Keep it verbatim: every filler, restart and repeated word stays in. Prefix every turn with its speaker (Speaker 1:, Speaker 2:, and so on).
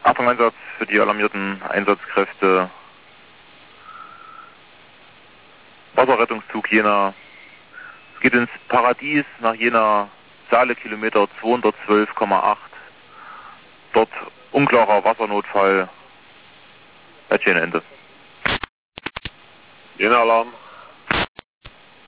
Speaker 1: Achtung-Einsatz für die alarmierten Einsatzkräfte. Wasserrettungszug Jena. Es geht ins Paradies nach Jena, Saale Kilometer zweihundertzwölf Komma acht. Dort unklarer Wassernotfall. Ende.
Speaker 2: Jena Alarm.